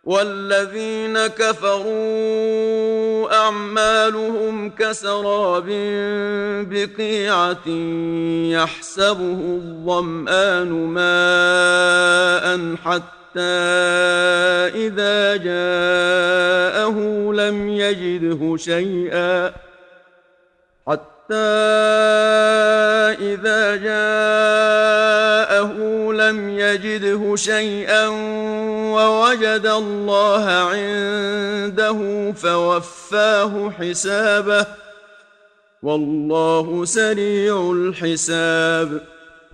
والذين كفروا أعمالهم كسراب بقيعة يحسبه الظمآن ماء حتى إذا جاءه لم يجده شيئا ووجد الله عنده فوفاه حسابه والله سريع الحساب.